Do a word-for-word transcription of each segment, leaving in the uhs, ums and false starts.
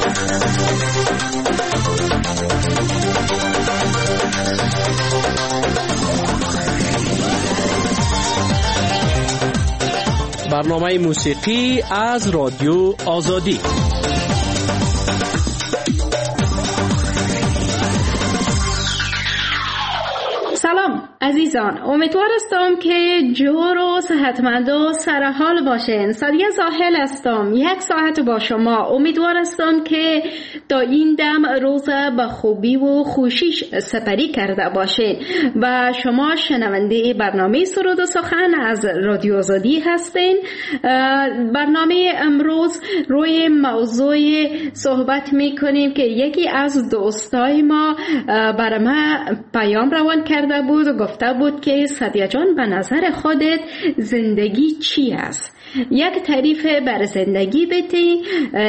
برنامه موسیقی از رادیو آزادی. سلام عزیزان، امیدوار هستم که جور و صحتمند و سرحال باشین. سالیه زاهل هستم، یک ساعت با شما. امیدوار هستم که تا این دم روز به خوبی و خوشیش سپری کرده باشین و شما شنونده برنامه سرود و سخن از رادیو آزادی هستین. برنامه امروز روی موضوع صحبت میکنیم که یکی از دوستای ما برای ما پیام روان کرده بود و گفته بود که سادیه جان، به نظر خودت زندگی چی است؟ یک تعریف بر زندگی بدی.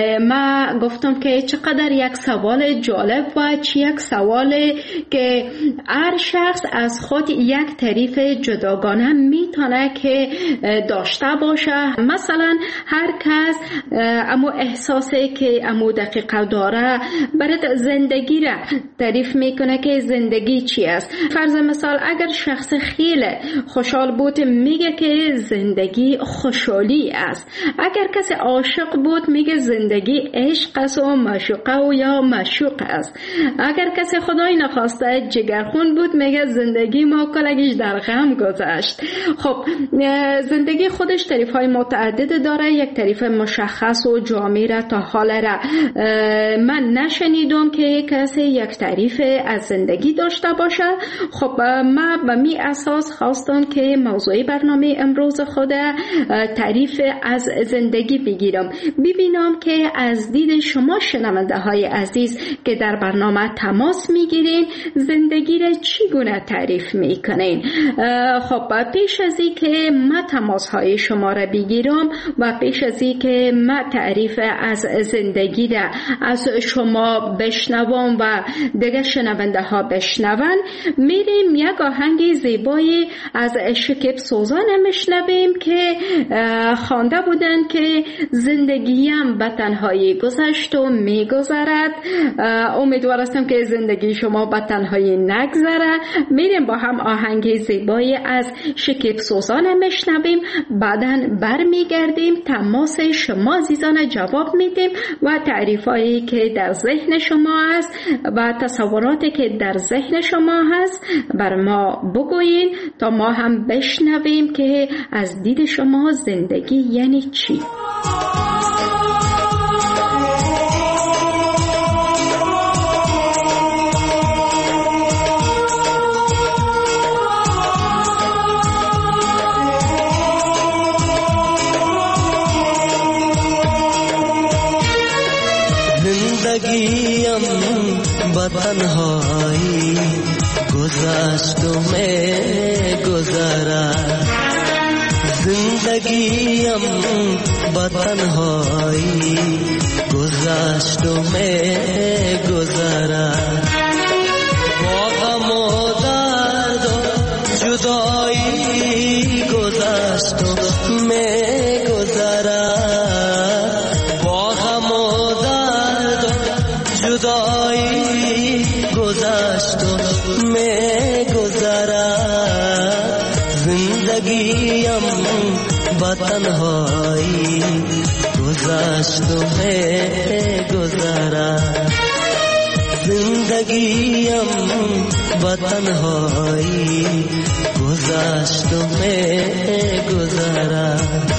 ما گفتم که چقدر یک سوال جالب و چی یک سوال که هر شخص از خود یک تعریف جداگانه میتونه که داشته باشه. مثلا هر کس امو احساسه که امو دقیقه داره برای زندگی را تعریف میکنه که زندگی چی است. فرض مثال اگر شخص خیلی خوشحال بود میگه که زندگی خوشحالی است. اگر کسی عاشق بود میگه زندگی عشق است و معشوقه و یا معشوق است. اگر کسی خدای نخواسته جگرخون بود میگه زندگی ما کلگیش در غم گذشت. خب زندگی خودش تعریف های متعدد داره. یک تعریف مشخص و جامع را تا حال را من نشنیدم که کسی یک تعریف از زندگی داشته باشه. خب ما به می اساس خواستم که موضوع برنامه امروز خود تعریف از زندگی بگیرم، ببینم که از دید شما شنونده های عزیز که در برنامه تماس میگیرین زندگی را چگونه تعریف میکنین. خب پیش از این که ما تماس های شما را بگیرم و پیش از این که ما تعریف از زندگی را از شما بشنوم و دیگه شنونده ها بشنون، میریم یک آهنگ زیبایی از شکیب سوزان میشنویم که خوانده بودن که زندگیم به تنهایی گذشت و میگذرد. امیدوار هستم که زندگی شما به تنهایی نگذره. میریم با هم آهنگ زیبایی از شکیب سوزان میشنویم، بعداً برمیگردیم تماس شما عزیزان جواب میدیم و تعریفایی که در ذهن شما هست و تصوراتی که در ذهن شما هست بر ما بگویین تا ما هم بشنویم که از دید شما زندگی یعنی چی؟ زندگیم با تنهایی گذشت و میں گذرد. زندگیم با تنهایی گذشت و میں گذرد. با غم و درد و جدایی گذشت و میں گذرد. با غم و درد و جدایی گذشت و میں گذرد. زندگیم با تنهایی گذشت و میں گذرد. زندگیم با تنهایی گذشت و میں گذرد.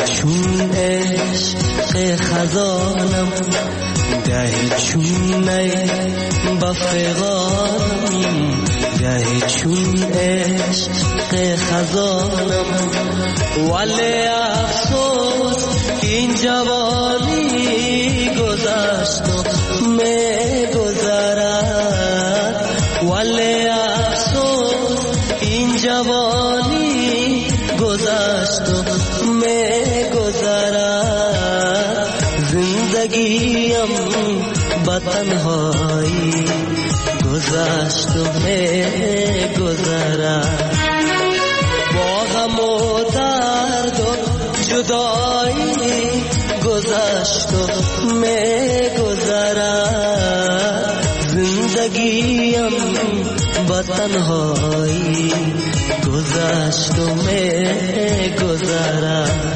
چون عشق خزانم گهی چون نی بفغانم گهی چون عشق خزانم ولی افسوس این جوانی گذشت و می گذرد ولی افسوس این جوانی گذشت و می گذرد زندگیم با تنهایی گذشت و می گذرد با غم و درد و جدایی گذشت و می گذرد زندگیم با تنهایی گذشت و می گذرد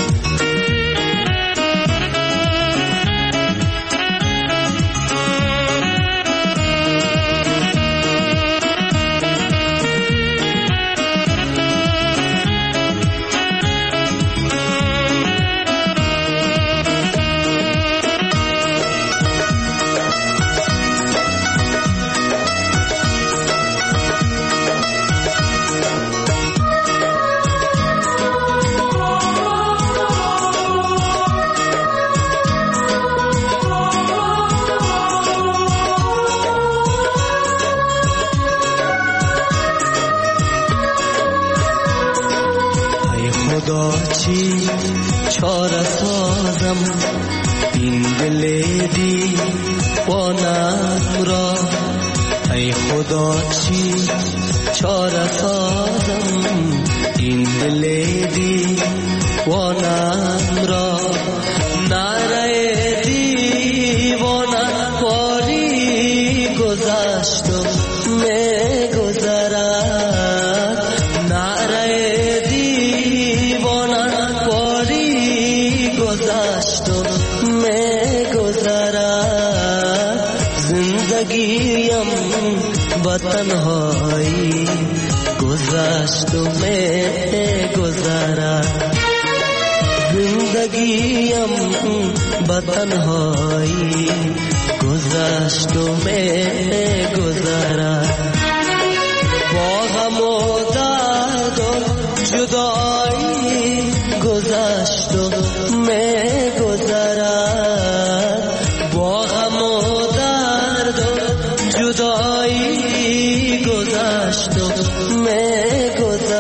چی چاره سازم این دل دیوانم را ای خدا چی چاره سازم این دل دیوانم را نره دیوانم باری گذشت و می گذرد نره گذشت و می گذرد زندگیم با تنهایی گذشت و می گذرد زندگیم با تنهایی گذشت و می گذرد با غم و درد و جدایی گذشت و می گذرد با غم و درد و جدایی گذشت و می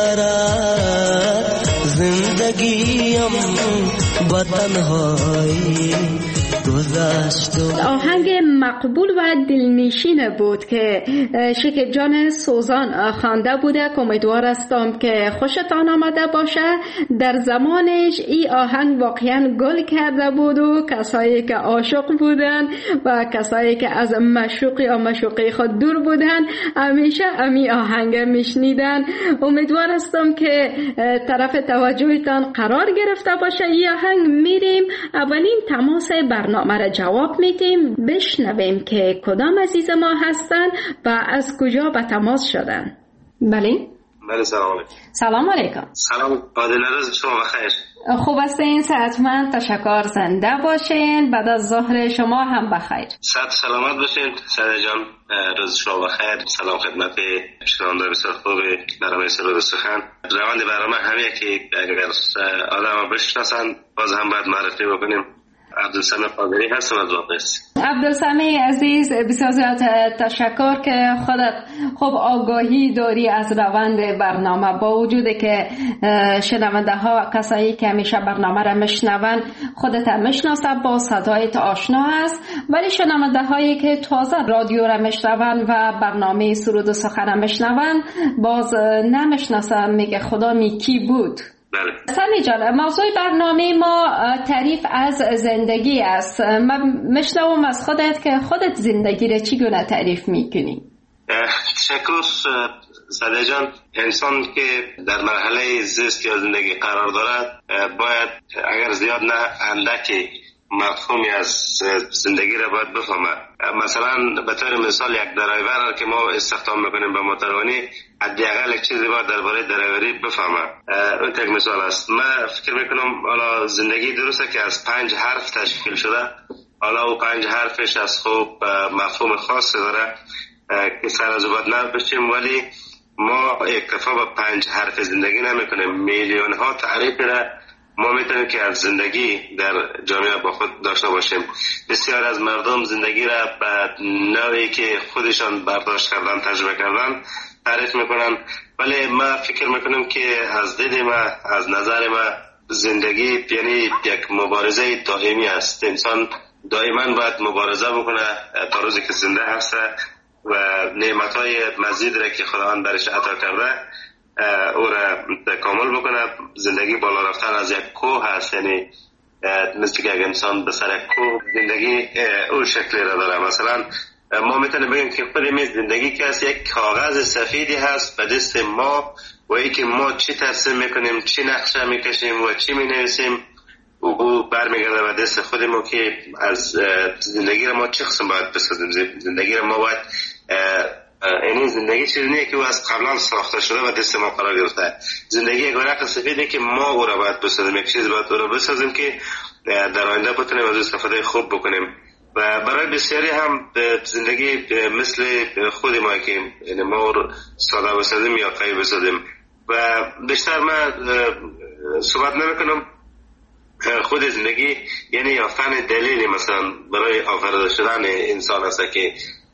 گذرد زندگیم با تنهایی گذشت. آهنگ مقبول و دلنشین بود که شکیب جان سوزان خوانده بوده که امیدوار هستم که خوشتان آمده باشه. در زمانش این آهنگ واقعا گل کرده بود و کسایی که عاشق بودن و کسایی که از معشوقی یا معشوقی خود دور بودن همیشه امی آهنگ میشنیدن. امیدوار هستم که طرف توجهتان قرار گرفته باشه. این آهنگ میریم اولین تماس برنامه را جواب میدیم، بشنویم که کدام عزیز ما هستن و از کجا به تماس شدن. بله بله سلام علیکم. سلام علیکم. سلام عادل روز شما بخیر. خوب هستین؟ صحتمند؟ تشکر. زنده باشین. بعد از ظهر شما هم بخیر. صحت سلامت باشین. سعید جان روز شما بخیر. سلام خدمت شنوندگان بسیار خوب برنامه صدای سخن. روند برنامه همین که اگر آدم بشناسن باز هم باید معرفی بکنیم. عبدالسمی قادری هستم از واقعیست. عبدالسمی عزیز بسیار زیاد تشکر که خودت خوب آگاهی داری از روند برنامه، با وجود که شنونده ها کسایی که همیشه برنامه را میشنون خودت میشناسه، با صدایت آشنا است، ولی شنونده هایی که تازه رادیو را میشنون و برنامه سرود و سخن میشنون باز نمیشناسن، میگه خدا می کی بود. بله. سمی جان، موضوع برنامه ما تعریف از زندگی است. من میشنوم از خودت که خودت زندگی را چگونه تعریف میکنی؟ تشکر سعید جان. انسان که در مرحله زیست یا زندگی قرار دارد باید اگر زیاد نه اندکی مفهومی از زندگی را باید بفهمد. مثلا به طور مثال یک درایور که ما استخدام میکنیم به موتورانی حداقل یک چیزی باید درباره درایوری بفهمه. اون یک مثال است. من فکر میکنم حالا زندگی درسته که از پنج حرف تشکیل شده، حالا او پنج حرفش از خوب مفهوم خاصی داره که سر از بعد نبشیم، ولی ما اکتفا به پنج حرف زندگی نمیکنیم، میلیون ها تعریف را ما میتونیم که از زندگی در جامعه با خود داشته باشیم. بسیار از مردم زندگی را به نوعی که خودشان برداشت کردن، تجربه کردن تعریف میکنن، ولی ما فکر میکنم که از دید ما، از نظر ما، زندگی یعنی یک مبارزه دائمی است. انسان دائما باید مبارزه بکنه تا روزی که زنده هست و نعمتهای مزید را که خداوند برش عطا کرده او را تکامل بکنه. زندگی بالا رفتن از یک کوه هست، یعنی مثل که یک انسان به سر یک کوه، زندگی او شکلی را داره. مثلا ما میتونیم بگیم که خود می زندگی که از یک کاغذ سفیدی هست به دست ما و ای که ما چی ترسیم میکنیم، چی نقشه میکشیم و چی مینویسیم او برمیگرده به دست خودمون که از زندگی را ما چه قسم باید بسازیم. زندگی را ما باید یعنی زندگی چیزی نیه که او از قبلا ساخته شده و دست ما قرار گرفته. زندگی یک ورق سفیده که ما او را باید بسازیم، یک چیز باید او را بسازیم که در آینده بتونیم از استفاده خوب بکنیم. و برای بسیاری هم زندگی مثل خود ما که یعنی ما ساده بسازیم یا قوی بسازیم. و بیشتر من صحبت نمیکنم خود زندگی یعنی یافتن دلیلی مثلا برای آفریده شدن انسان است که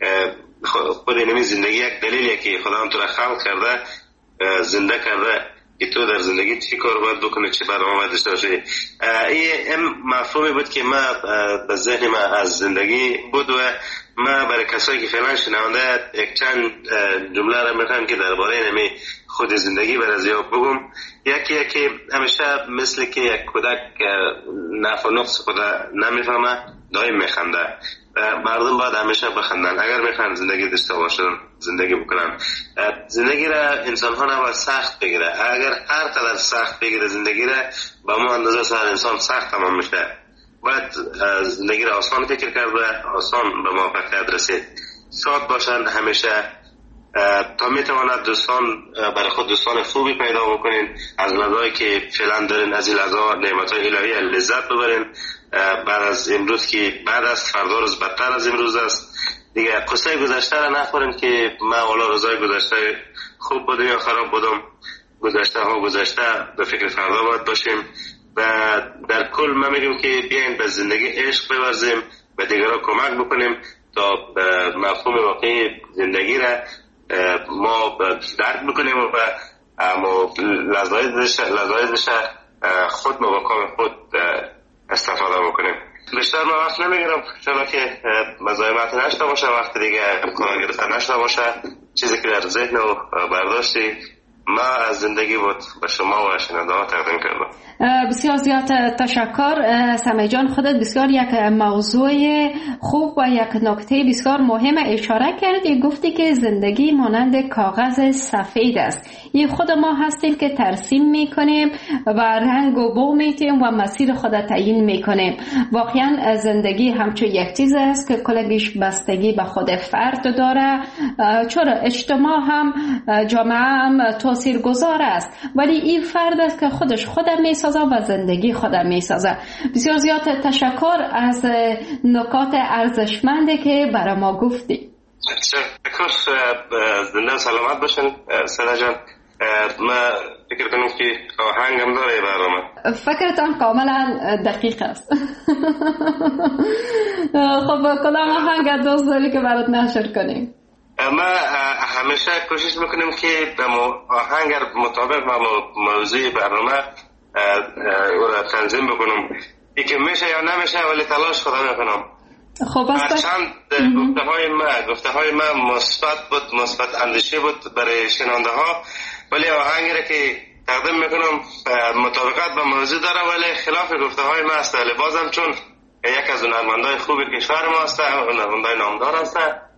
خود اینمی زندگی یک دلیلیه که خدا تو را خلق کرده، زنده کرده که تو در زندگی چی کار باید بکنی، چی برنامه باید داشته باشی. این مفهومی بود که ما به ذهن ما از زندگی بود و ما برای کسایی که فعلا شنونده یک چند جمله را میخوام که درباره اینمی خود زندگی بر از یاد بگم. یکی یکی همیشه مثل که یک کودک نفع و نقص خود نمیفهمه دائم میخنده. مردم باید همیشه بخندن اگر میخوان زندگی داشته باشن، زندگی بکنن. زندگی را انسان ها نباید سخت بگیره. اگر هر قدر سخت بگیره زندگی را به ما اندازه سر انسان سخت تمام میشه. باید زندگی را آسان فکر کرده، آسان به موفقیت رسید. شاد باشن همیشه تا میتواند دوستان برای خود دوستان خوبی پیدا بکنین، از لحظه‌ای که فعلا دارین از این لحظه نعمت‌های الهی لذت ببرین. بعد از امروز که بعد از فردا روز بدتر از امروز است دیگه. قصه گذشته را نخوریم که من والا روزای گذشته خوب بودم یا خراب بودم. گذشته ها گذشته، به فکر فردا باید باشیم و در کل من میگم که بیاین به زندگی عشق بورزیم و دیگران کمک بکنیم تا مفهوم واقعی زندگی را ما درک بکنیم و اما لذایزش خود مواقع خود استفاده بکنیم. بیشتر من وقت نمیگیرم چون که مزاحمت نشده باشه، وقت دیگه امکان گرفتن نشده باشه. چیزی که در ذهن و برداشتی ما از زندگی بود به شما و شنونده ها تقدیم کردم. بسیار زیاد تشکر سمیع جان. خودت بسیار یک موضوع خوب و یک نکته بسیار مهم اشاره کردی. گفتی که زندگی مانند کاغذ سفید است. این خود ما هستیم که ترسیم میکنیم و رنگ و بو میتیم و مسیر خود تعیین میکنیم. واقعا زندگی همچون یک چیز است که کلش بستگی به خود فرد داره. چرا اجتماع هم جامعه هم تاثیرگذار است، ولی این فرد است که خودش خودم میسازه و زندگی خودم میسازه. بسیار زیاد تشکر از نکات ارزشمندی که برای ما گفتی. تشکر. زنده سلامت باشین سنا جان. ما فکر کنم که آهنگم داره برنامه. فکرتان کاملا دقیق است. خب کدام آهنگ دوست داری که برات نشر کنیم؟ ما همیشه کوشش میکنیم که به آهنگ مطابق با موضوع برنامه او را تنظیم بکنم. ای که میشه یا نمیشه ولی تلاش خدا میکنم. خب است چند گفته های ما گفته های ما مثبت بود، مثبت اندیشه بود برای شنونده ها، ولی آهنگی را که تقدیم میکنم مطابقت با موضوع داره ولی خلاف گفته های ما است. ولی بازم چون یک از هنرمندای خوب کشور ما است، هنرمندای نامدار است،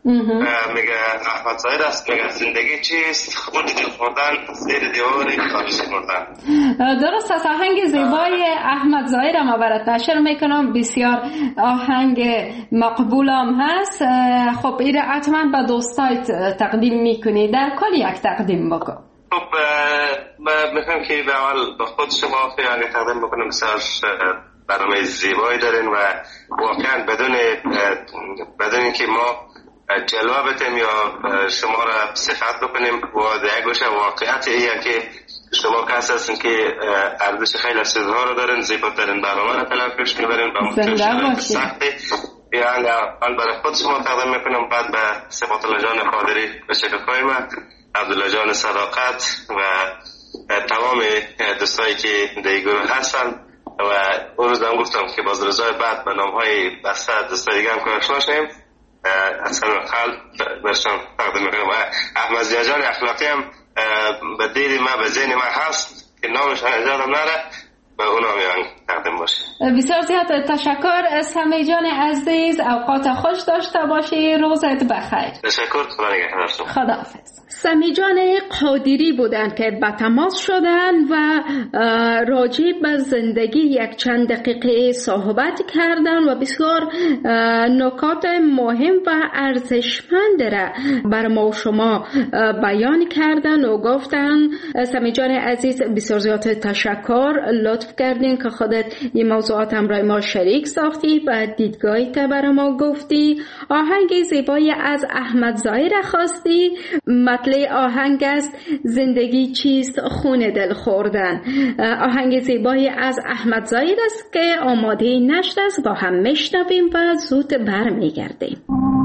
میگه احمد ظاهر است، میگه زندگی چیست؟ خود دل خوردن زیر دیواری خاموشی مردن. درست است. آهنگ زیبای احمد ظاهر ما برات نشر میکنم، بسیار آهنگ مقبولم هست. خب ایره حتما به دوستایت تقدیم میکنی، در کل یک تقدیم بکن. خب میخوام که به اول به خود شما فیانه تقدیم بکنم. بسیار برنامه زیبایی دارین و واقعا بدون بدون اینکه ما جلوه بتیم یا شما را صفت بکنیم و دیگه گوشه واقعیت ایه که شما کس هستین که ارزش خیلی سیزها رو دارین، زیباترین برنامه را تلاف پیش میبرین و متوجه سختی. یعنی اول برای خود شما تقدیم میکنم، بعد به صفات الله جان قادری و شکرهای من، عبدالله جان صداقت و تمام دوستایی که در گروه هستن. و اون روز هم گفتم که باز روزهای بعد به نامهای بسته دوستای دیگه هم که آشنا شدیم. اصلا خلق برشان تقدیم میکنم و احمد ضیا جان اخلاقی هم به دید ما به ذهن ما هست که نامش هم نره، به اونا میان تقدیم باشه. بسیار زیاد تشکر. سمی جان عزیز، اوقات خوش داشته باشی، روزت بخیر. تشکر، خدا نگهدار شما. خداحافظ. سمی جان قادری بودند که به تماس شدن و راجع به زندگی یک چند دقیقه صحبت کردن و بسیار نکات مهم و ارزشمند را بر ما و شما بیان کردن و گفتن. سمی جان عزیز بسیار زیاد تشکر، لطف کردین که خودت این موضوعات هم رای ما شریک ساختی و دیدگاهیت برای ما گفتی. آهنگ زیبایی از احمد ظاهر خواستی. مطلع آهنگ است زندگی چیست؟ خون دل خوردن. آهنگ زیبایی از احمد ظاهر است که آماده نشر است، با هم میشنویم و زود برمیگردیم.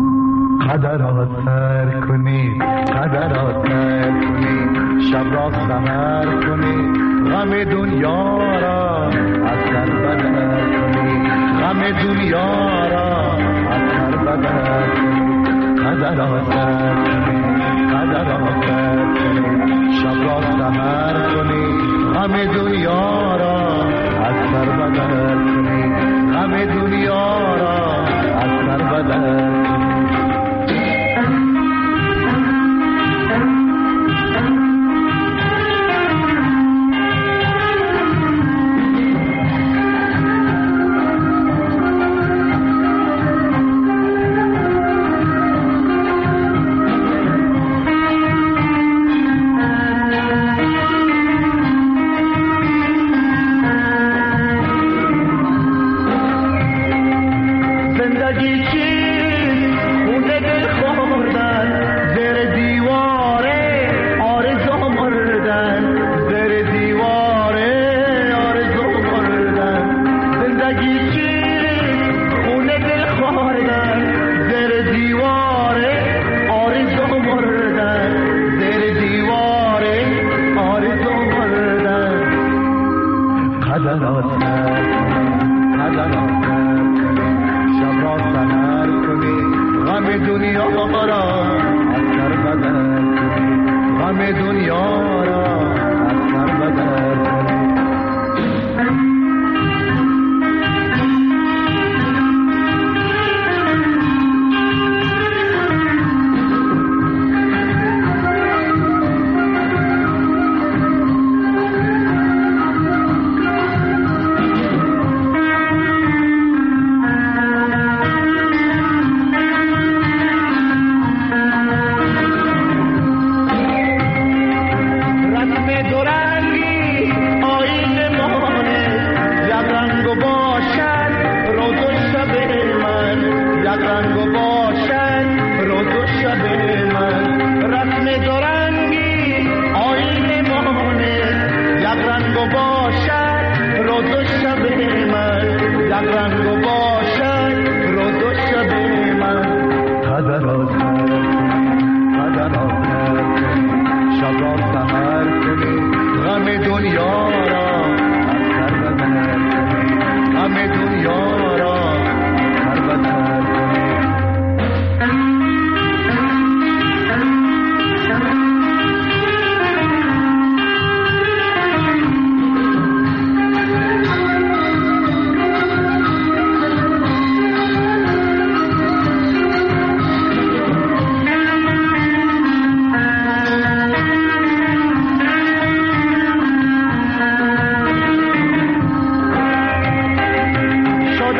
قدرات سر کنید، قدرات سر کنید، شب را سحر کنید، غم دنیا را از سر بدر کنید، غم دنیا را از سر بدر کنید. قدرات سر کنید، قدرات سر کنید، شب را سحر کنید، غم دنیا را از سر بدر کنید، غم دنیا را از سر بدر کنید.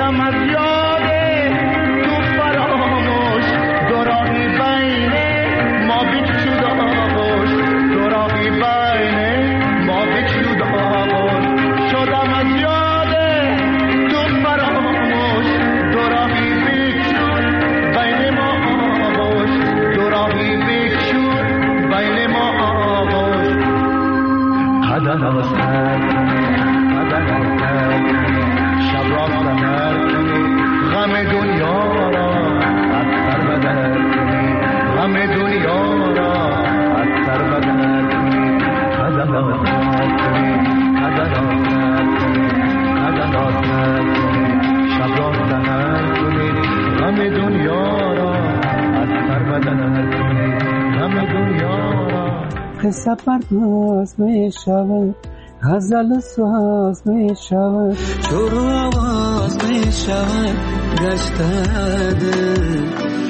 شدم از یاد تو فراموش دو راهی بین ما بکشود آغوش دو راهی بین ما بکشود آغوش شدم از یاد تو فراموش دو راهی بکشود بین ما آغوش دو راهی بکشود بین ما آغوش قدر آسر قدر آسر شب را سهر کنی غم دنیا را از سر بدر کنی غم دنیا را از سر بدر کنی قدر آسر کنی قدر آسر کنی قدر آسر کنی شب را سهر کنی غم دنیا را از سر بدر کنی غم دنیا را قصه پرداز می شود غزل ساز می شود شروع آواز می شود گشته دل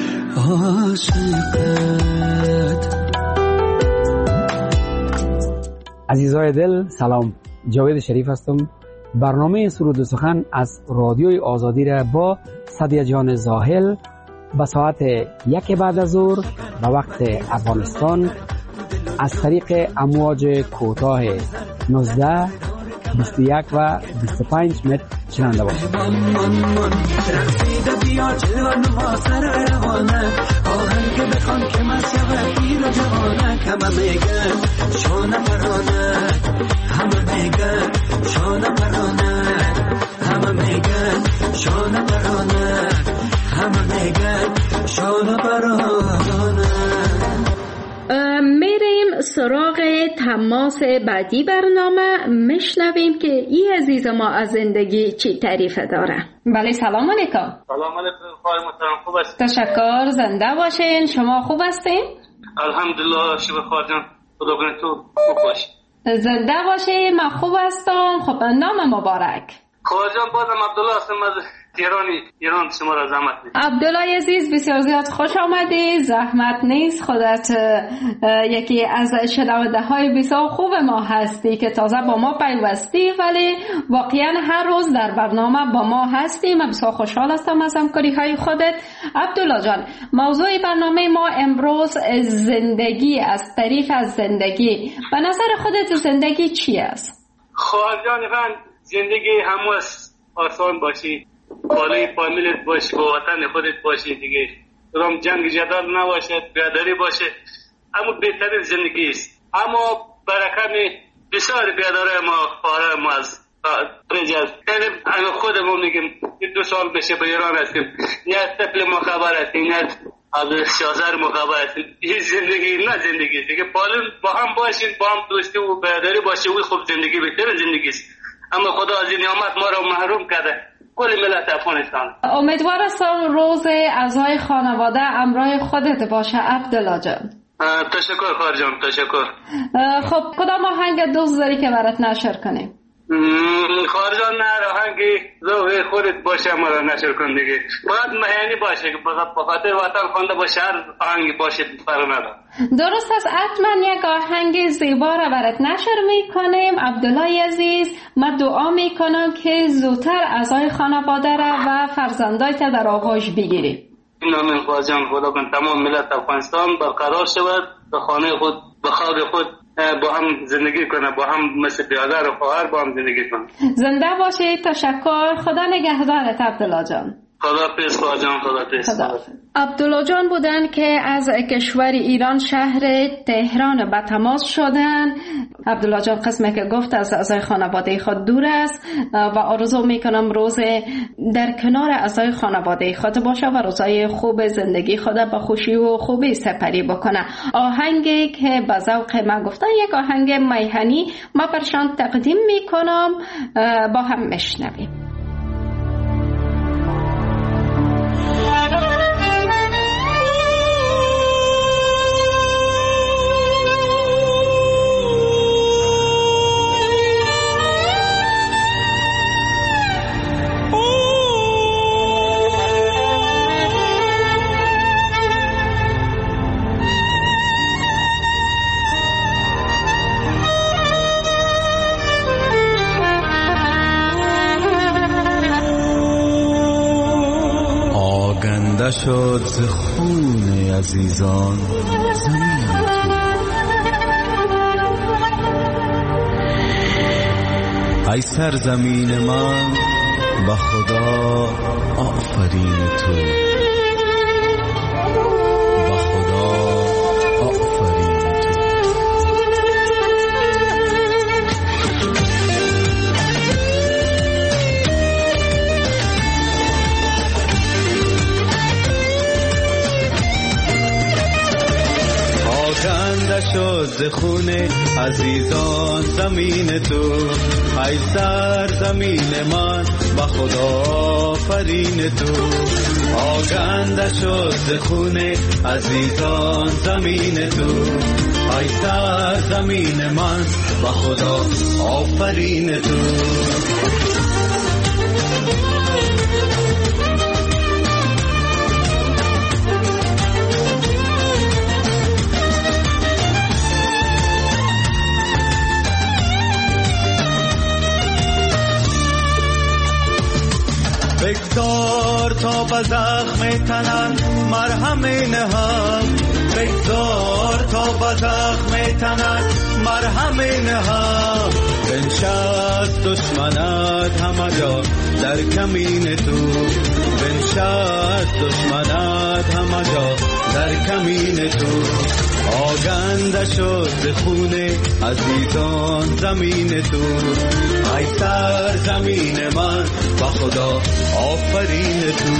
عاشقت. عزیزای دل سلام، جاوید شریف هستم. برنامه سرود و سخن از رادیوی آزادی را با سعدیه جان زاهل به ساعت یک بعد از ظهر به وقت افغانستان از طریق امواج کوتاه نوزده، بیست و یک و بیست و پنج متر شنونده باشید. میریم سراغ تماس بعدی برنامه، میشنویم که این عزیز ما از زندگی چی تعریفه داره. بله سلام علیکم. سلام علیکم خواهی محترم، خوب هستید؟ تشکر، زنده باشین. شما خوب هستین؟ الحمدلله شب خواهر جان، خدا کنه تو خوب باشی. زنده باشین، من خوب هستم. خب نام مبارک؟ خواهر جان بازم عبدالله هستم از تهرانی ایران. شما را زحمت نیست. عبدالله عزیز بسیار زیاد خوش آمدی. زحمت نیست، خودت یکی از شنونده های بسیار خوب ما هستی که تازه با ما پیوستی، ولی واقعا هر روز در برنامه با ما هستی. من بسیار خوشحال هستم از همکاری های خودت. عبدالله جان، موضوع برنامه ما امروز زندگی است، تعریف از زندگی. به نظر خودت زندگی چی است؟ خواهر جان من زندگی همو آسان باشی، بالای فامیلت باشی، با وطن خودت باشی دیگه، کدام جنگ جدال نباشد، بیاداری باشه، اما بهترین زندگی است. اما برکم بسیار بیاداره ما خواهر ما از رجال یعنی خودمون میگیم دو سال بشه به ایران هستیم، نه تپل ما خبر هستیم، نه از شازر ما خبر هستیم. این زندگی نه زندگی دیگه، بالون با هم باشین، با هم دوستی و بیاداری باشه، وی خوب زندگی بهترین زندگی است. اما خدا از این نعمت ما را محروم کرده، کل ملت افغانستان. امیدوار هستم روز اعضای خانواده همراه خودت باشه عبدالله جان. تشکر خواهر جان، تشکر. خب کدام آهنگ دوست داری که برات نشر کنیم؟ خواهر جان نه آهنگی ذوق خودت باشه، ما را نشر کن دیگه. باید مهینی باشه که به خاطر وطن خوانده باشه، هر آهنگی باشه فرق نداره. درست است، حتما یک آهنگ زیبا را برات نشر میکنیم. عبدالله عزیز، من دعا میکنم که زودتر اعضای خانواده را و فرزندایت در آغوش بگیری. آمین خواهر جان. خدا کن تمام ملت افغانستان برقرار شود، به خانه خود به خاک خود با هم زندگی کنه، با هم مثل برادر و خواهر با هم زندگی کنه. زنده باشید. تشکر. خدا نگهدارت عبدالله جان. خداحافظ خواهر جان. خداحافظ. عبدالله جان بودن که از کشور ایران شهر تهران به تماس شدن. عبدالله جان قسمه که گفت از اعضای خانواده خود دور است و آرزو میکنم روز در کنار اعضای خانواده خود باشه و روزای خوب زندگی خود به خوشی و خوبی سپری بکنه. آهنگی که به ذوق من گفتن یک آهنگ میهنی ما برشان تقدیم میکنم، با هم میشنویم. شد ز خون عزیزان زمین تو. ای سرزمین من به خدا آفرین تو، به خدا آفرین تو. آکنده شد ز خون عزیزان زمین تو، ای سرزمین من به خدا آفرین تو. آکنده شد ز خون عزیزان زمین تو، ای سرزمین من به خدا آفرین تو. بگذار تا به زخم تنم مرهم نهم، بگذار تا به زخم تنم مرهم نهم. بنشست دشمنت همه جا در کمین تو، بنشست دشمنت همه جا در کمین تو. آگنده شد ز خون عزیزان زمین تو، ای سرزمین من به خدا آفرین تو.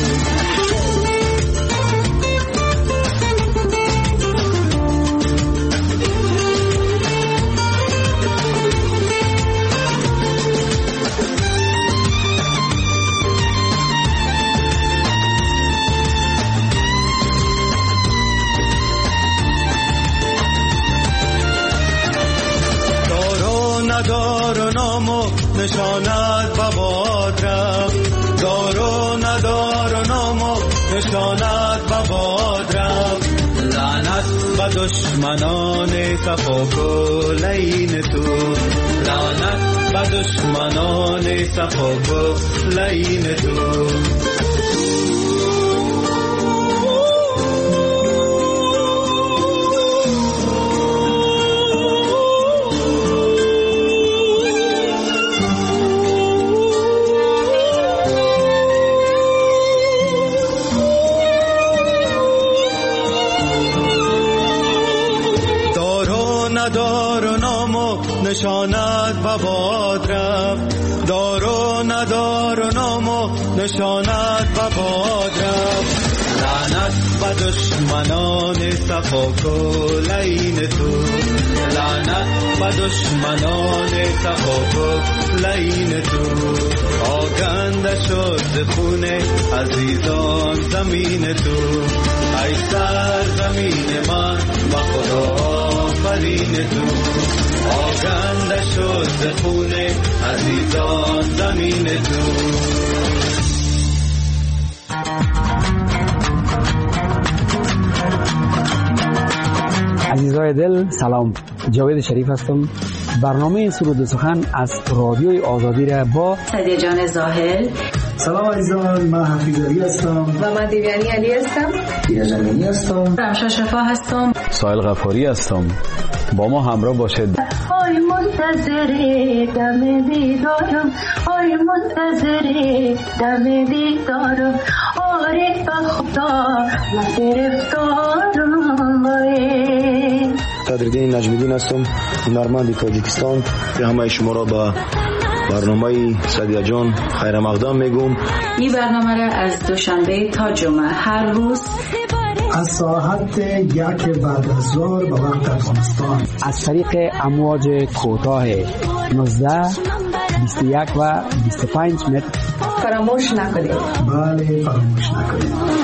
دار و نام و نشانت به باد رفت، دار و ندار و نام و نشانت به باد رفت. لعنت به دشمنان صفا و لعین تو، لعنت به دشمنان صفا و لعین تو. دار و نام و نشانت به باد رفت، دار و ندار و نام و نشانت به باد رفت. لعنت به دشمنان صفا و لعین تو، لعنت به دشمنان صفا و لعین تو. آگنده شد ز خون عزیزان زمین تو، ای سرزمین من به خدا آفرین تو. آگنده شد ز خون عزیزان زمین تو. عزیزای دل سلام، جاوید شریف هستم. برنامه سرود و سخن از رادیوی آزادی را با سعدیه جان زاهل. سلام عزیزان، من حفیظ علی هستم و من دیویانی علی هستم. دینا جمینی هستم. رمشا شفا هستم. سایل غفاری هستم. با ما همراه باشید. آی منتظر دم دیدارم، آی منتظر دم دیدارم، آره به خدا من گرفتارم. صدرالدین نجمیدین هستم، هنرمند تاجیکستان. همه شما را به برنامه سعدیه جان خیر مقدم میگم. این برنامه را از دوشنبه تا جمعه هر روز از ساعت یک بعد از ظهر به وقت افغانستان از طریق امواج کوتاه نوزده، بیست و یک و بیست و پنج متر فراموش نکنید. بله فراموش نکنید.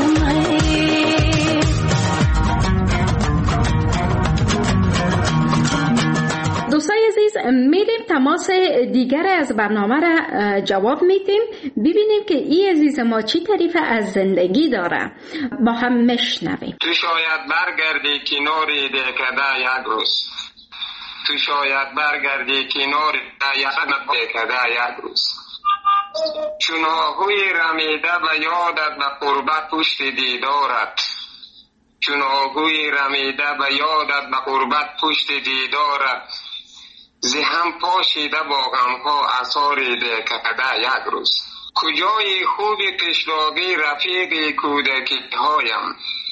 دوستای عزیز، میریم تماس دیگر از برنامه را جواب میدیم، ببینیم که این عزیز ما چی تعریف از زندگی داره. با هم مشنویم. تو شاید برگردی کناری دهکده یک روز، تو شاید برگردی کناری دهکده یک روز، چون آهوی رمیده به یادت به قربت پشت دیدارت، چون آهوی رمیده به یادت به قربت پشت دیدارت، زی هم پاشیده با غمها اثاری دکده یک روز. کجای خوبی قشلاقی رفیقی کودکی هایم،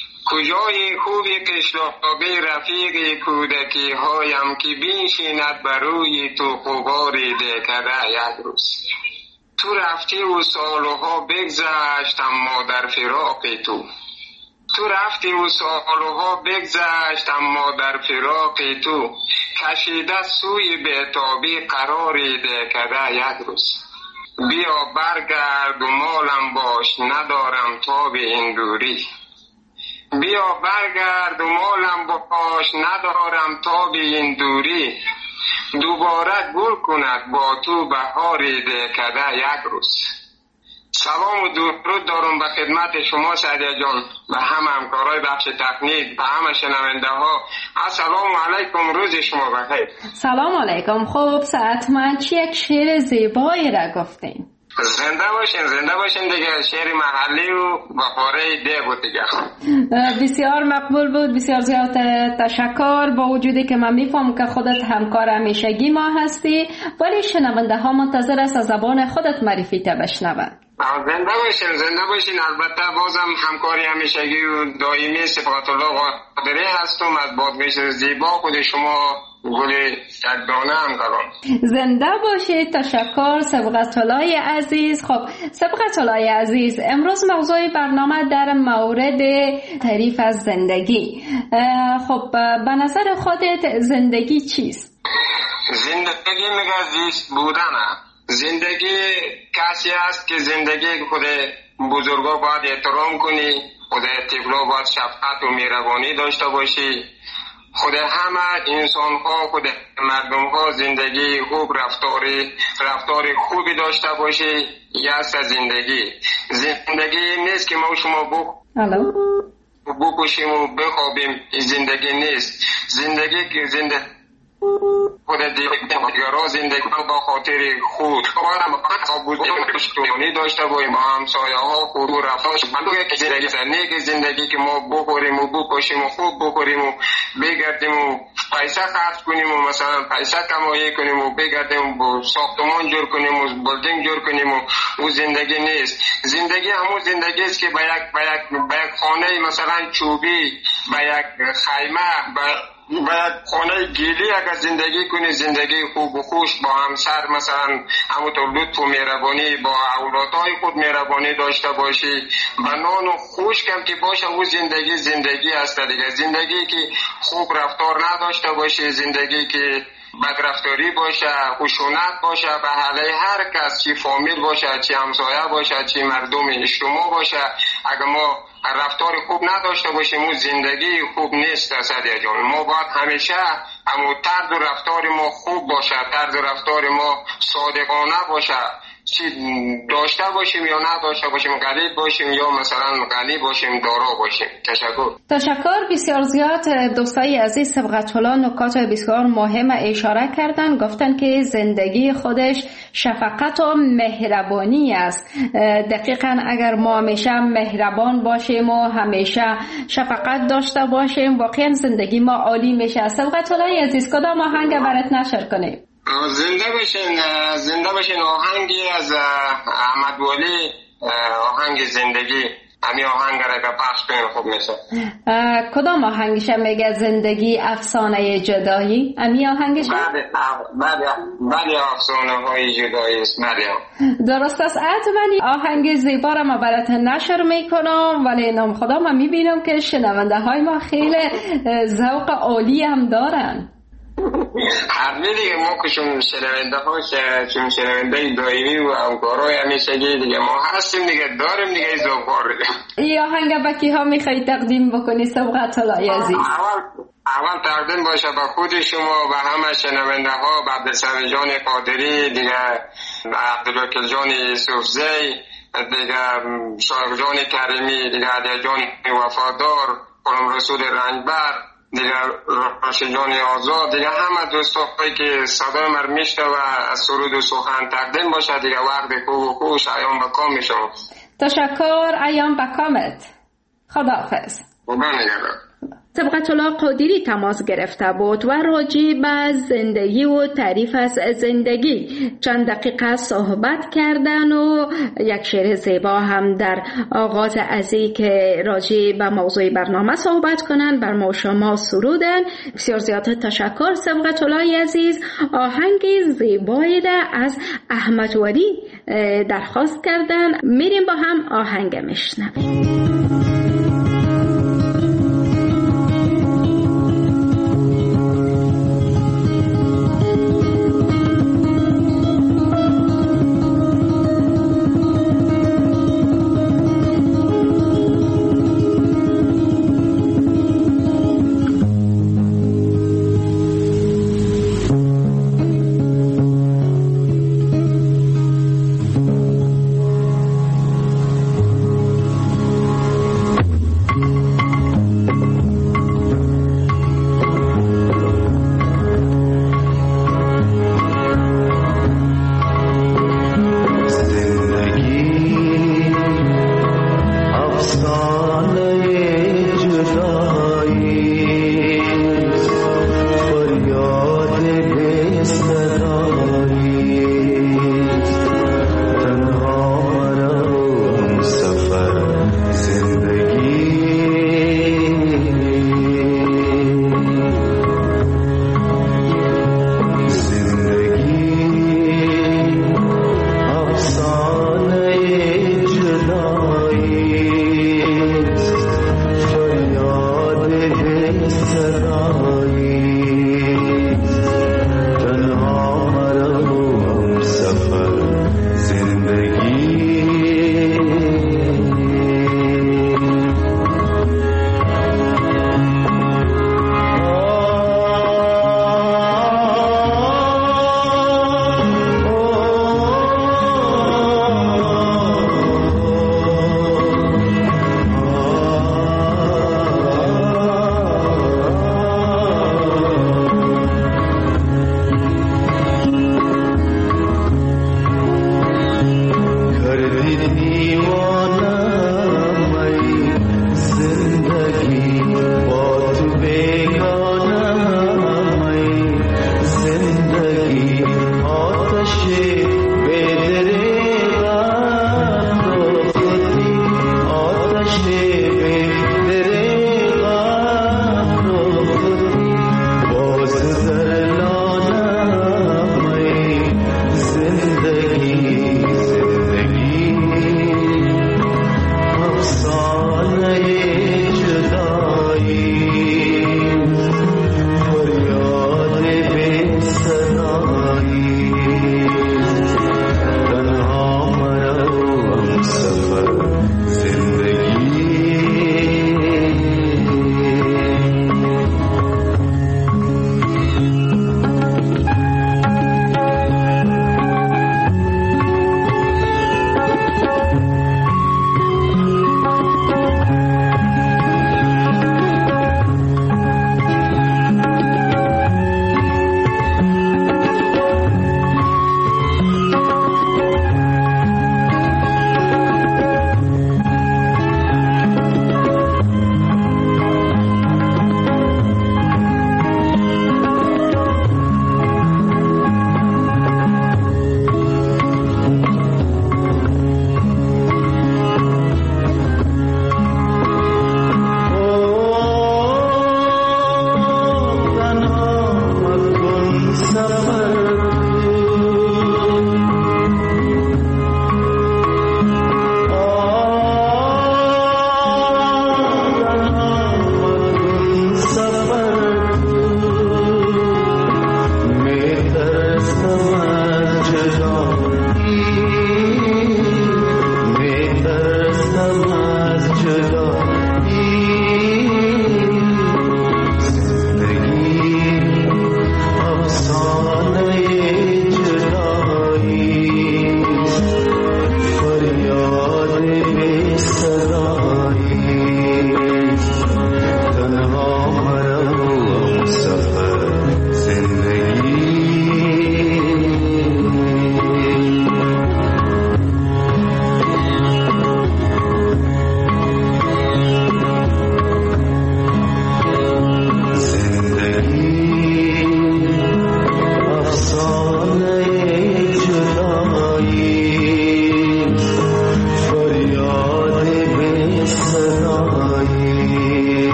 کجای خوبی قشلاقی رفیقی کودکی هایم، که بینشیند بروی تو غباری دکده یک روز. تو رفتی و سالها بگذشت اما در فراق تو، تو رفتی و سالها بگذشت اما در فراق تو، کشیده سوی بیتابی قراری دکده یک روز. بیا برگرد و مالم باش ندارم تاب این دوری، بیا برگرد و مالم باش ندارم تاب این دوری، دوباره گل کند با تو بهاری دکده یک روز. سلام و درود دارم به خدمت شما سعدیه جان، به همه همکارای بخش تکنیک، به همه شنونده ها. السلام علیکم، روز شما بخیر. سلام علیکم. خوب سعدمند، چی یک شعر زیبایی را گفتین. زنده باشین، زنده باشین دیگه. شعر محلی و بخاره ده بود دیگه. بسیار مقبول بود، بسیار زیاد تشکر. با وجودی که من میفهم که خودت همکار همیشگی ما هستی، ولی شنونده ها منتظر است از زبان خودت معرفی تا بشنوند. زنده باشین، زنده باشین. البته بازم همکاری همیشگی و دائمی صفات الله قادری هستم. از بادگیش زیبا خود شما گل یکدانه هم کارم. زنده باشید. تشکر سبقت الله عزیز. خب سبقت الله عزیز، امروز موضوع برنامه در مورد تعریف از زندگی. خب به نظر خودت زندگی چیست؟ زندگی میگه زیست بودنه. زندگی کسی است که زندگی خود بزرگا باید احترام کنی، خود طفلا باید شفقت و مهربانی داشته باشی، خود همه انسان ها، خود مردم ها زندگی خوب، رفتاری رفتاری خوبی داشته باشی. یه است زندگی. زندگی نیست که ما شما بخ... بکشیم و بخوابیم. زندگی نیست. زندگی که زندگی خود دیگران زندگی با خاطر خود باید بودنی داشته باشیم، با همسایه ها خوب و رفتارش زندگی زندگی زندگی که ما بخوریم و بکشیم و خوب بخوریم و بگردیم و پیسه خرج کنیم و مثلا پیسه کمایی کنیم و بگردیم و ساختمان جور کنیم و بلدینگ جور کنیم و او زندگی نیست. زندگی همون زندگی است که به یک به یک به یک خانه مثلا چوبی، به یک خیمه، به باید خانه گیلی اگر زندگی کنی، زندگی خوب و خوش با همسر مثلا همونطور لطف و مهربانی با اولادهای خود مهربانی داشته باشی، و نان و خشکم که باشه، او زندگی زندگی است دیگه. زندگی که خوب رفتار نداشته باشی، زندگی که بدرفتاری باشه، خشونت باشه به حاله هر کس، چی فامیل باشه، چی همسایه باشه، چی مردم اجتماع باشه، اگر ما رفتار خوب نداشته باشیم اون زندگی خوب نیست. سعدیه جان، ما باید همیشه همون طرز و رفتار ما خوب باشه، طرز و رفتار ما صادقانه باشه، چی داشته باشیم یا نداشته باشیم، غریب باشیم یا مثلا غنی باشیم، دارا باشیم. تشکر. تشکر بسیار زیاد. دوستای عزیز سبقت الله نکات بسیار مهم اشاره کردن، گفتن که زندگی خودش شفقت و مهربانی است. دقیقاً اگر ما همیشه مهربان باشیم و همیشه شفقت داشته باشیم، واقعا زندگی ما عالی میشه. سبقت الله عزیز، کدام آهنگ برات نشر کنیم؟ زنده باشین، زنده باشین. آهنگی از احمد ولی، آهنگ زندگی. همین آهنگ را که پخش کنیم خوب میشه. کدام آهنگش میگه؟ زندگی افسانه جدایی؟ همین آهنگش؟ بله بله بله، افسانه های جدایی است. بله درست است. حتما آهنگ زیبا را ما برات نشر میکنم، ولی نام خدا من میبینم که شنونده های ما خیلی ذوق عالی هم دارن. حرمی دیگه، ما که چون شنونده ها چون شنونده دائمی و همکارای همیشگی دیگه ما هستیم دیگه، داریم دیگه این ذوق‌ها رو. این آهنگ به کیها میخوایی تقدیم بکنی سبقت الله عزیز؟ اول اول تقدیم باشه به خود شما و همه شنونده ها، به عبدالسلام جان قادری دیگه، عبدالوکیل جان یوسفزی دیگه، شایق جان کریمی دیگه، علی جان وفادار، قلم رسول رنجبر دیگه راشد جان آزاد، دیگه همه دوستایی که صدای من میشنوه از سرود و سخن تقدیم باشه دیگه. وقت کو و کوش ایام بکام میشم. تشکر، ایام بکامت. خداحافظ. خدا نگهدار. سبقت الله قادری تماس گرفته بود و راجع به زندگی و تعریف از زندگی چند دقیقه صحبت کردن و یک شعر زیبا هم در آغاز ازی که راجع به موضوع برنامه صحبت کنن بر ما شما سرودن. بسیار زیاد تشکر سبقت الله عزیز. آهنگ زیبایی از احمد ولی درخواست کردن، میریم با هم آهنگ میشنویم.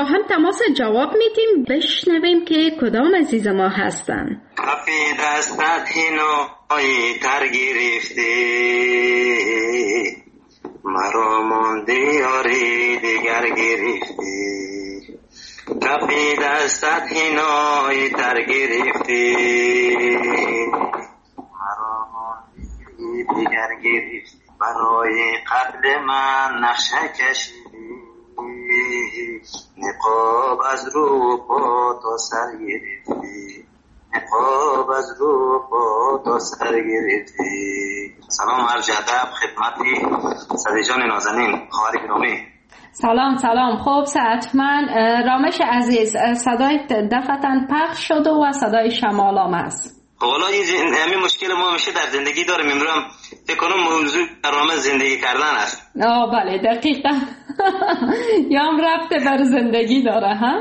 هم تماس جواب میدیم. بشنویم که کدام عزیز ما هستن. کفی دستت هینایی تر گرفتی، مرا مانده یاری دیگر گرفتی. کفی دستت هینایی تر گرفتی، مرا مانده دیگر گرفتی. برای قتل من نقشه کشیدی، نقاب از رو پا تا سر گرفتی، نقاب از رو پا تا سر گرفتی. سلام عرض ادب خدمت صدی جان نازنین خواهر گرامی. سلام سلام. خوب صحتمند. رامش عزیز، صدای دفتن پخش شده و صدای شمال هم است. والا این همین مشکل ما میشه در زندگی داریم. امروز هم فکر کنم موضوع برنامه زندگی کردن است. آه بله دقیقا. یا هم ربط بر زندگی داره ها.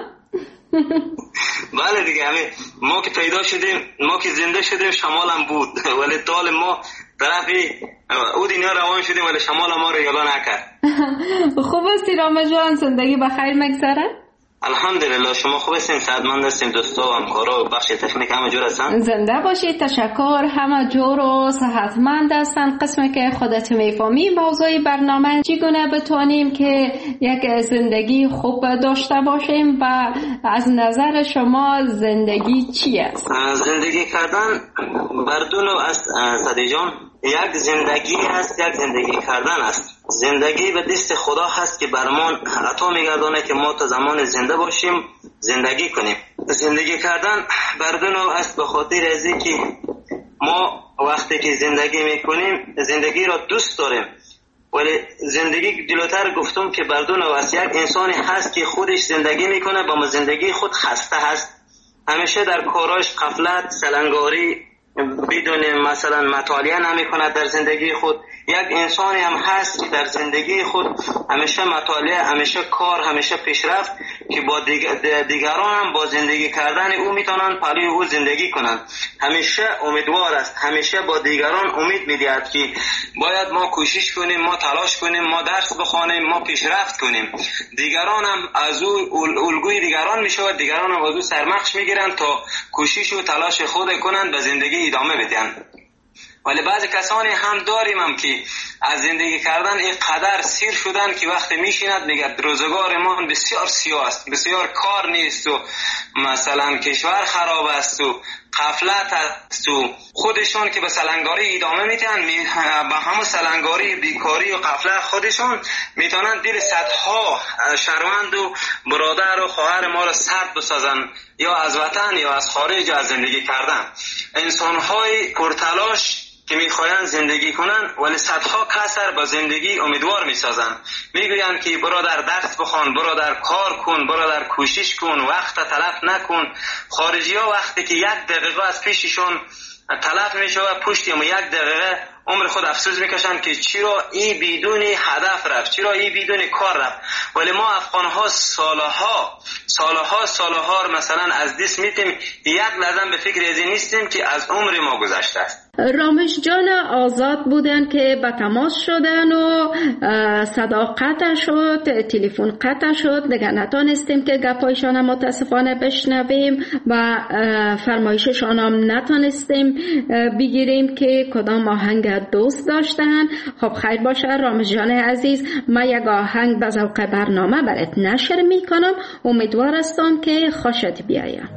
بله دیگه، همین ما که پیدا شدیم، ما که زنده شدیم شمال هم بود، ولی طال ما طرفی او دنیا روان شدیم ولی شمال ما رو یالا نکرد. خوب استی رامش جان؟ زندگی بخیر مگذره؟ الحمدلله. شما خوب هستین؟ صحتمند هستین؟ دوستا و همکارا و بخش تکنیک همه جور هستن؟ زنده باشید. تشکر. همه جور و صحتمند هستن. قسمی که خودت میفهمی موضوع برنامه چگونه بتونیم که یک زندگی خوب داشته باشیم و از نظر شما زندگی چی است؟ زندگی کردن بردون از صدی جان یک زندگی است، یک زندگی کردن است. زندگی به دست خدا هست که برمان عطا میگردانه که ما تا زمان زنده باشیم زندگی کنیم. زندگی کردن بردون است به خاطر از اینکه ما وقتی که زندگی میکنیم زندگی را دوست داریم، ولی زندگی جلوتر گفتم که بردون است یک انسانی هست که خودش زندگی میکنه با ما زندگی خود خسته هست، همیشه در کاراش غفلت سلنگاری بدون مثلا مطالعه نمی کند در زندگی خود. یک انسانی هم هست که در زندگی خود همیشه مطالعه، همیشه کار، همیشه پیشرفت که با دیگران هم با زندگی کردن او میتونن پلوی او زندگی کنند. همیشه امیدوار است، همیشه با دیگران امید میدهد که باید ما کوشش کنیم، ما تلاش کنیم، ما درس بخوانیم، ما پیشرفت کنیم. دیگران هم از او الگوی دیگران میشود، دیگران هم از او سرمخش میگیرند تا کوشش و تلاش خود کنند به زندگی ادامه بدن. ولی بعضی کسانی هم داریم هم که از زندگی کردن اینقدر سیر شدن که وقتی میشیند میگه روزگار ما بسیار سیاه است، بسیار کار نیست و مثلا کشور خراب است و غفلت است و خودشون که به سلنگاری ادامه میتن با همون سلنگاری بیکاری و غفلت خودشون میتونن دل صدها شهروند و برادر و خواهر ما را سرد بسازن، یا از وطن یا از خارج از زندگی کردن. انسان‌های پرتلاش که میخواین زندگی کنن ولی صدها کسر با زندگی امیدوار میسازن، میگوین که برادر درس بخوان، برادر کار کن، برادر کوشش کن، وقت تلف نکن. خارجی ها وقتی که یک دقیقه از پیششون تلف میشه و پشتی اما یک دقیقه عمر خود افسوس میکشن که چرا این بدون هدف رفت، چرا این بدون کار رفت. ولی ما افغان ها سالها سالها سالها مثلا از دست میتیم، یک لحظه به فکر ازی نیستیم که از عمر ما گذشته است. رامش جان آزاد بودن که به تماس شدن و صدا قطع شد، تلفن قطع شد، دیگه نتونستیم که گپایشان متاسفانه بشنویم و فرمایششان هم نتونستیم بگیریم که کدام آهنگ دوست داشتن. خب خیر باشه رامش جان عزیز، من یک آهنگ به ذوق برنامه برات نشر میکنم، امیدوار هستم که خوشت بیاید.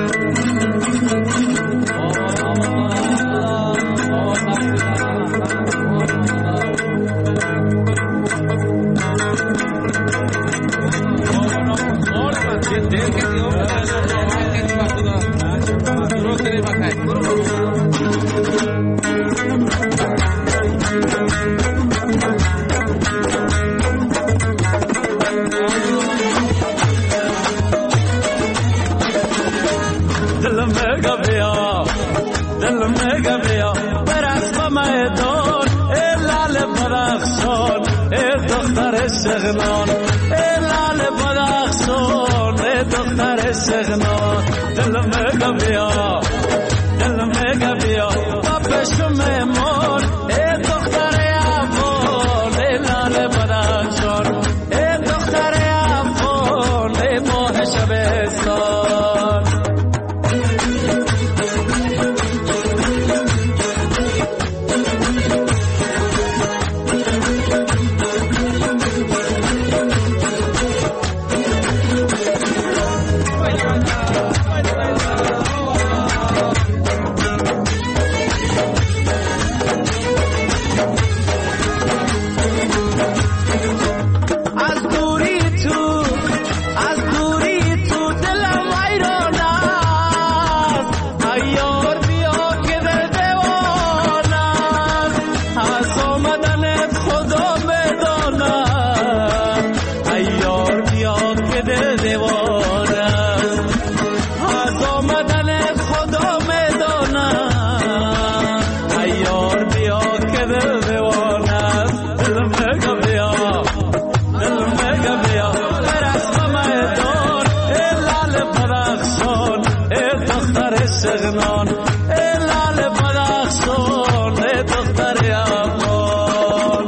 سغنان لال بدخشان دختر سغنان دل مگا بیا دل مگا بیا بابش میمون دختر افغان لال بدخشان دختر بیا که دل دیوانه از آمدن خدا میدانم ایار بیا که دل دیوانه دل میگه بیا دل میگه بیا برسم میدان ای لال بدخشان ای دختر شغنان ای لال بدخشان ای دختر افغان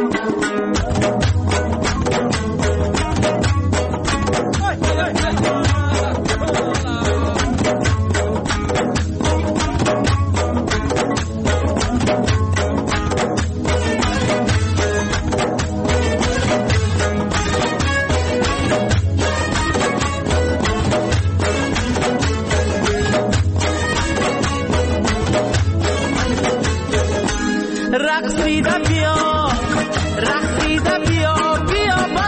رقصیده بیا رقصیده بیا بیا به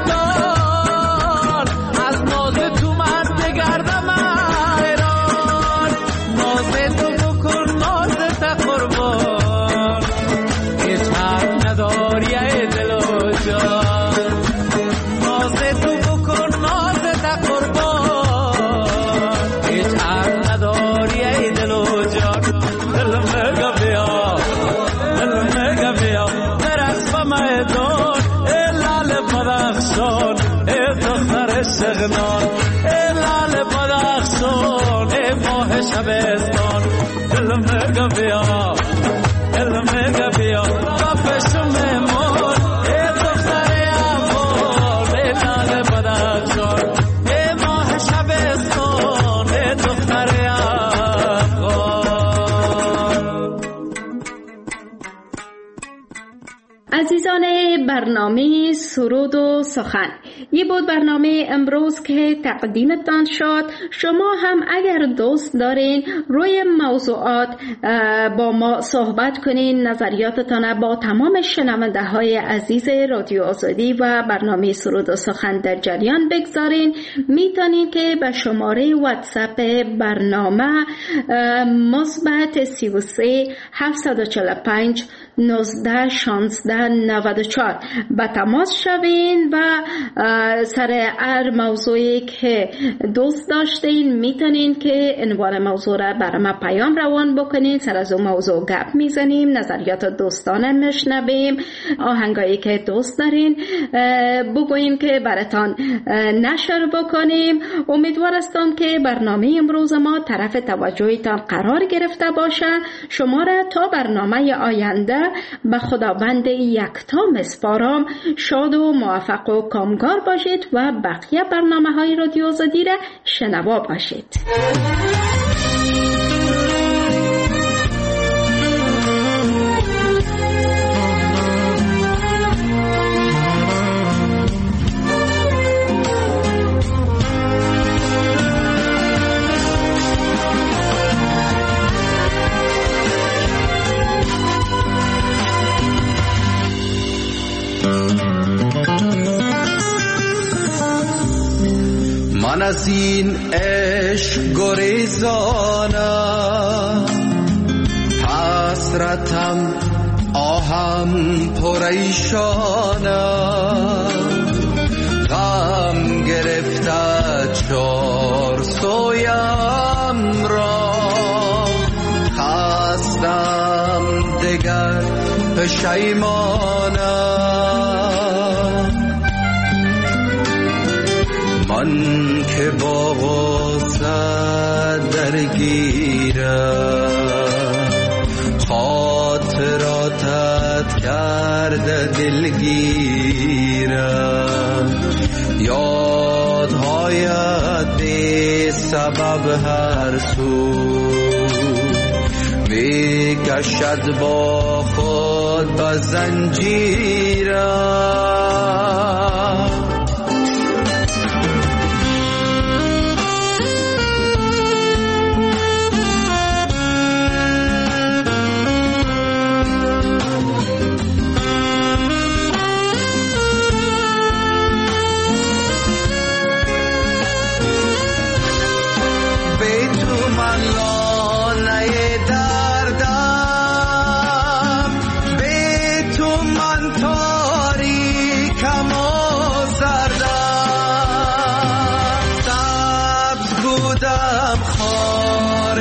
میدان از ناز تو مست گردم ایران ناز تو بکن ناز تا قربان هیچ حق نداری ای دل و جان ناز تو بکن ناز تا قربان هیچ حق نداری ای دل و جان دل میگه بیا میدان ای لال بدخشان ای دختر شغنان ای لال بدخشان ای ماه شبستان دل میگه بیا دل میگه بیا با پشم مون ای دختر افغان ای لال بدخشان ای ماه شبستان ای دختر عزیزان برنامه سرود و سخن، یه بود برنامه امروز که تقدیمتان شد. شما هم اگر دوست دارین روی موضوعات با ما صحبت کنین، نظریاتتان با تمام شنونده های عزیز رادیو آزادی و برنامه سرود و سخن در جریان بگذارین. میتونین که به شماره واتساپ برنامه مثبت سی و سه هفتصد و چهل و پنج نوزده شانزده نود و چهار به تماس شوین و سر هر موضوعی که دوست داشتین میتونین که عنوان موضوع را برای ما پیام روان بکنین. سر از اون موضوع گپ میزنیم، نظریات دوستانه میشنویم، آهنگایی که دوست دارین بگوین که براتان نشر بکنیم. امیدوار هستم که برنامه امروز ما طرف توجهتان قرار گرفته باشه. شما را تا برنامه آینده به خداوند یکتا مسپارم. شاد و موفق و کامگار باشید و بقیه برنامه های رادیو آزادی را شنوا باشید. من از این عشق گریزانم، حسرتم آهم پریشانم، غم گرفته چار سویم را، خستم دگر پشیمانم. من که با غصه درگیرم، خاطراتت کرده دلگیرم، یادهایت بی سبب هر سو می کشد با خود به زنجیرم. Come on.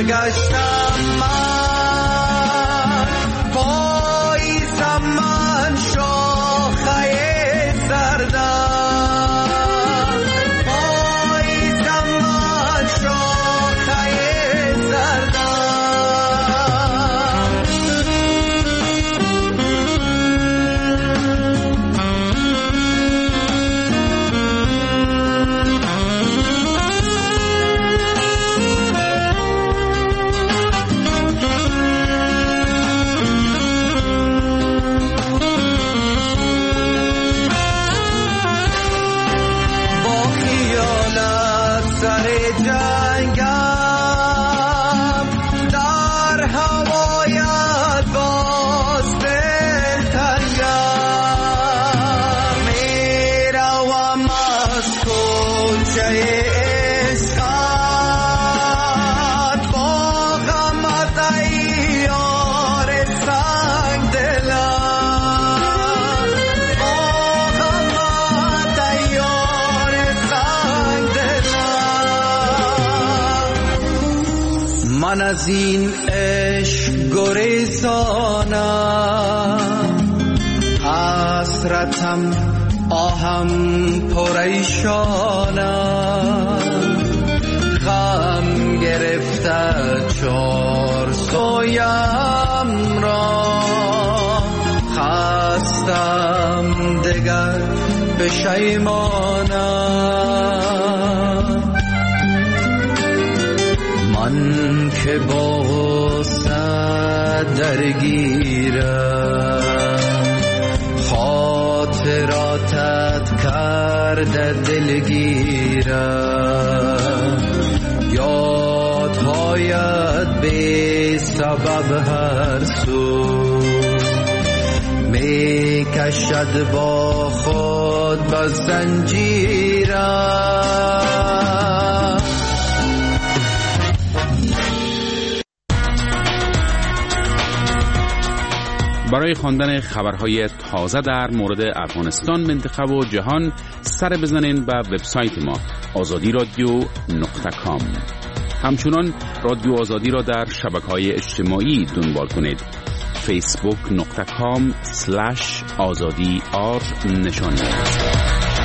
برگشتم من پاییزم من شاخه سردم پاییزم من شاخه سردم من از این عشق گریزانم حسرتم آهم پریشانم غم گرفته چار سویم را خستم دگر پشیمانم من که با غصه درگیرم خاطراتت کرده دلگیرم یادهایت بی سبب هر سو می کشد با خود به زنجیرم. برای خواندن خبرهای تازه در مورد افغانستان، منطقه و جهان سر بزنین به وبسایت ما آزادی رادیو نقطه کام. همچنان رادیو آزادی را در شبکه‌های اجتماعی دنبال کنید. فیسبوک نقطه کام سلش آزادی آر نشان دهید.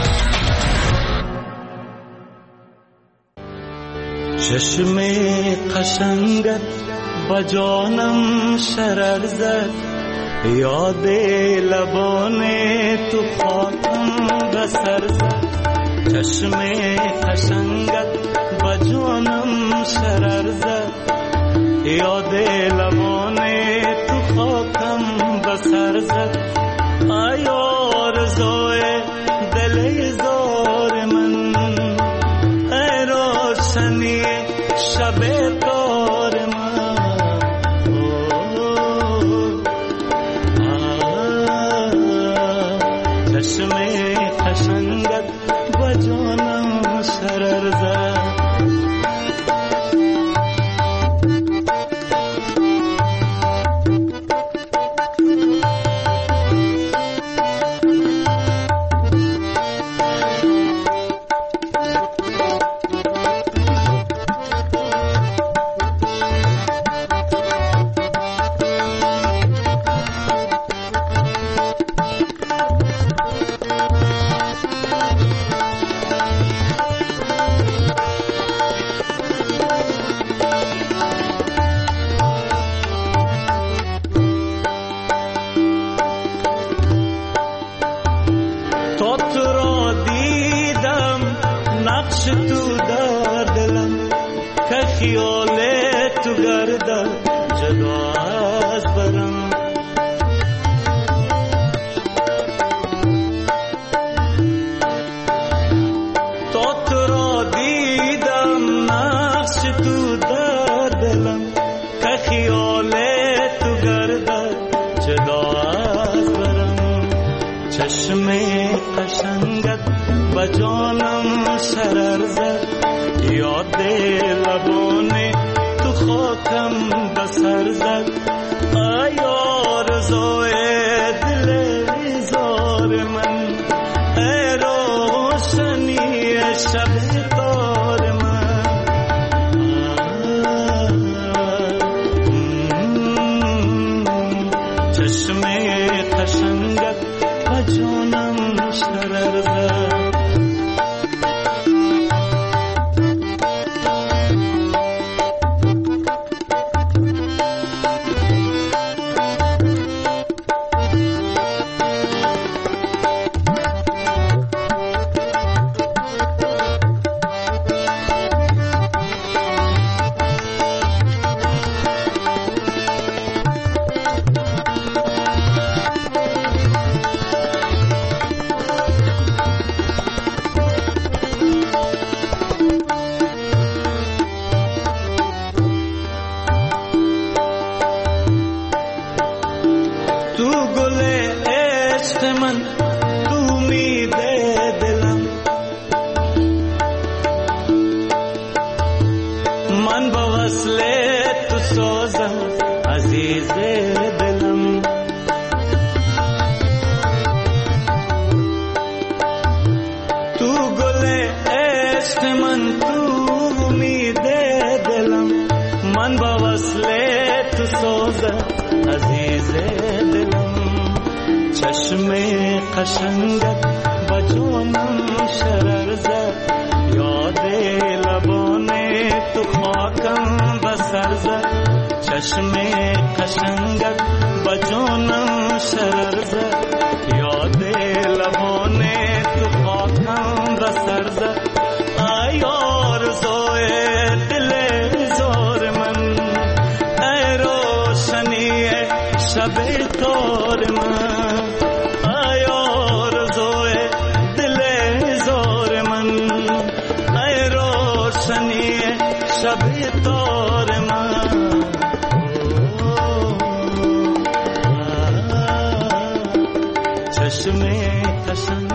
چشم قشنگت با جانم شرر زد، یاد لبان تو خاکم بسر زد. چشم قشنگت با جانم شرر زد، یاد لبان تو خاکم بسر زد. ای آرزوی دل زار من، ای روشنی شب تار من. چشم قشنگت با جانم شرر زد. وصل تو سازم عزیز دلم. تو گل عشق من، تو امید دلم، من با وصل تو سازم عزیز دلم. چشم قشنگت با جانم شرر زد، یاد لبان تو خاکم بسر زد. چشم قشنگت با جانم شرر زد، یاد لبان تو خاکم بسر زد. ای آرزوی دل زار من، ای روشنی شب تار من، ای آرزوی دل زار من، ای روشنی شب تار من. چشم قشنگ